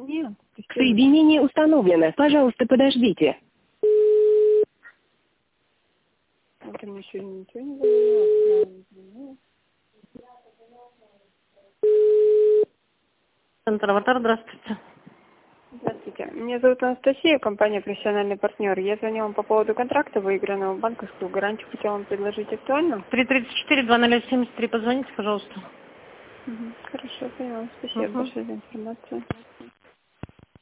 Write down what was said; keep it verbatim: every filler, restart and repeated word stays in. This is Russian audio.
Нет. Соединение установлено. Пожалуйста, подождите. Это мне еще ничего не говорила. Центр «Аватар», здравствуйте. Здравствуйте. Меня зовут Анастасия, компания «Профессиональный партнер». Я звоню вам по поводу контракта выигранного, банковскую гарантию хотела вам предложить. Актуально? три тридцать четыре два ноль семьдесят три, позвоните, пожалуйста. Угу. Хорошо, поняла. Спасибо Угу. большое за информацию.